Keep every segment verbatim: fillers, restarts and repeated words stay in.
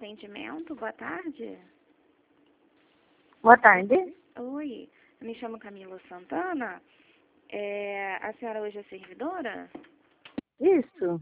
atendimento. Boa tarde. Boa tarde. Oi, me chamo Camila Santana. É, a senhora hoje é servidora? Isso.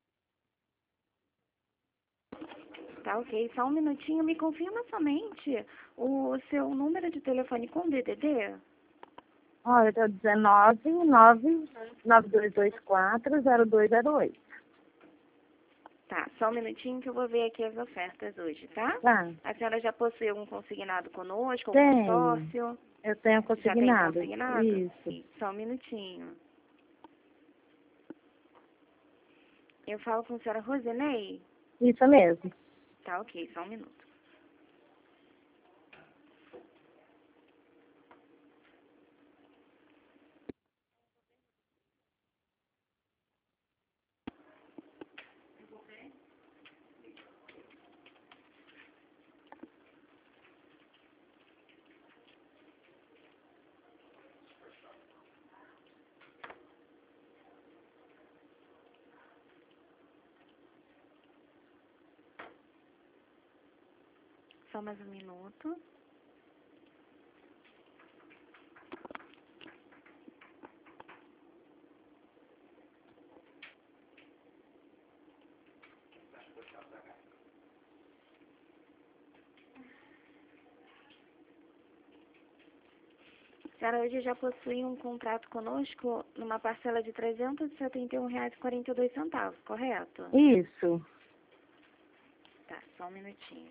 Tá ok, só um minutinho. Me confirma somente o seu número de telefone com D D D? Olha, é dezenove, nove, nove dois dois quatro, zero dois zero oito. Tá, só um minutinho que eu vou ver aqui as ofertas hoje, tá? Tá. A senhora já possui um consignado conosco, algum Tenho. consórcio? Eu tenho Já tem consignado. consignado? Isso. Só um minutinho. Eu falo com a senhora Rosinei? Isso mesmo. Tá ok, só um minuto. Só mais um minuto. A senhora hoje já possui um contrato conosco numa parcela de trezentos e setenta e um reais e quarenta e dois centavos, correto? Isso. Tá, só um minutinho.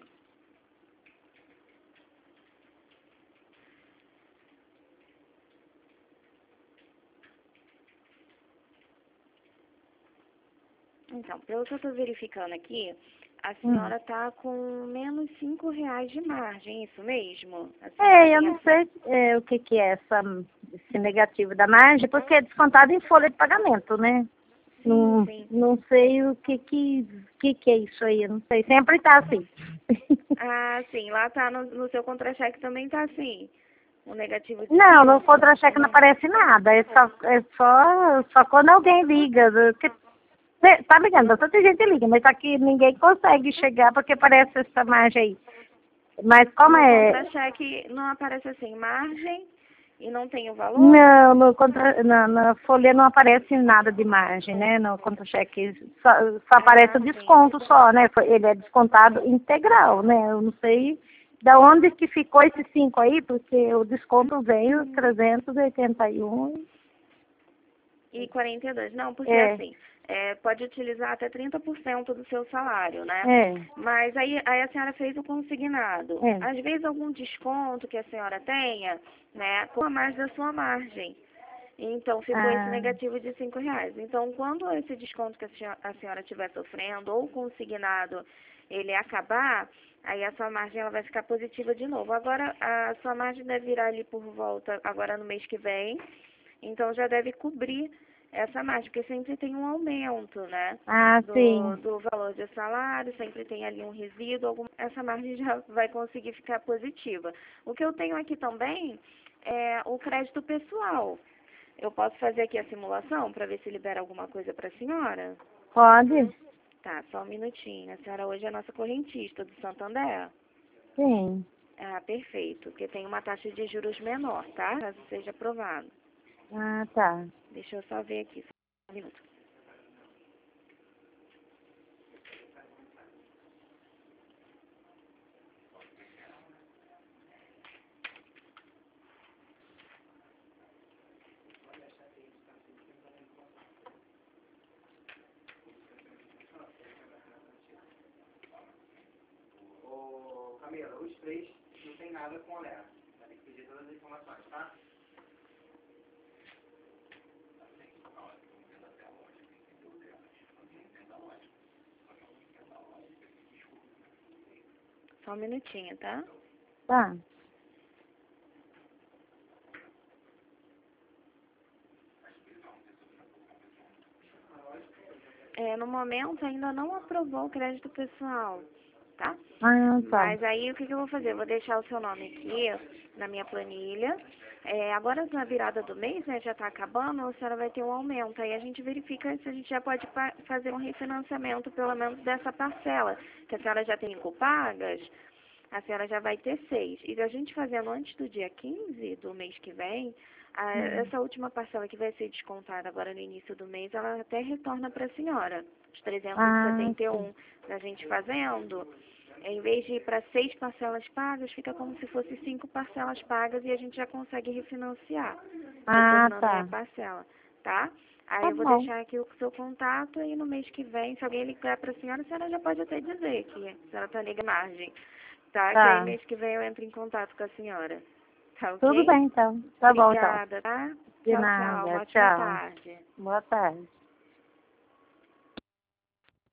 Então, pelo que eu estou verificando aqui, a senhora está com menos cinco reais de margem, isso mesmo? A senhora É, eu tem não a- sei é, o que, que é essa, esse negativo da margem, porque é descontado em folha de pagamento, né? Sim, Não, sim. não sei o que que, que que é isso aí, eu não sei. Sempre tá assim. Ah, sim, lá tá no, no seu contra-cheque também tá assim, um negativo de Não, no cinco contra-cheque não também. aparece nada. É só, é só, só quando alguém liga. Que, cê tá ligando, bastante gente liga, mas aqui ninguém consegue chegar porque aparece essa margem aí. Mas como No é... contra-cheque não aparece assim, margem e não tem o valor? Não, no contra, na, na folha não aparece nada de margem, né? No contra-cheque só, só aparece Ah, o sim. desconto só, né? Ele é descontado integral, né? Eu não sei da onde que ficou esses cinco aí, porque o desconto veio trezentos e oitenta e um. E quarenta e dois. Não, porque É, assim, é, pode utilizar até trinta por cento do seu salário, né? é, Mas aí, aí a senhora fez o consignado. é. Às vezes algum desconto que a senhora tenha, né, com a mais da sua margem. Então, ficou esse Ah, negativo de cinco reais. Então, quando esse desconto que a senhora, a senhora estiver sofrendo ou consignado, ele acabar, aí a sua margem ela vai ficar positiva de novo. Agora, a sua margem deve virar ali por volta, agora no mês que vem, então já deve cobrir essa margem, porque sempre tem um aumento, né? ah, Do, sim. do valor de salário, sempre tem ali um resíduo, algum, essa margem já vai conseguir ficar positiva. O que eu tenho aqui também é o crédito pessoal. Eu posso fazer aqui a simulação para ver se libera alguma coisa para a senhora? Pode? Tá, só um minutinho. A senhora hoje é a nossa correntista do Santander? Sim. Ah, perfeito. Porque tem uma taxa de juros menor, tá? Caso seja aprovado. Ah, tá. Deixa eu só ver aqui. Só um minuto. Ô, Camila, os três não tem nada com o Léo. Vai ter que pedir todas as informações, tá? Só um minutinho, tá? Tá. É, no momento ainda não aprovou o crédito pessoal, tá? Ah, tá. Mas aí o que, que eu vou fazer? Eu vou deixar o seu nome aqui na minha planilha. É, agora na virada do mês, né, já está acabando, a senhora vai ter um aumento. Aí a gente verifica se a gente já pode pa fazer um refinanciamento, pelo menos dessa parcela, que a senhora já tem cinco pagas, a senhora já vai ter seis. E a gente fazendo antes do dia quinze do mês que vem, a, Hum. essa última parcela que vai ser descontada agora no início do mês, ela até retorna para a senhora, os trezentos e setenta e um. Ah, A gente fazendo, em vez de ir para seis parcelas pagas, fica como se fosse cinco parcelas pagas e a gente já consegue refinanciar, ah, retornando tá. aí a parcela, tá? Aí Tá eu vou bom. deixar aqui o seu contato e no mês que vem, se alguém ligar para a senhora, a senhora já pode até dizer que a senhora está ligando margem, tá? Que aí Tá. mês que vem eu entro em contato com a senhora, tá ok? Tudo bem, então. Tá bom, então. Obrigada, tá? De Tchau, tchau. nada. Uma ótima Tchau. tarde. Boa tarde.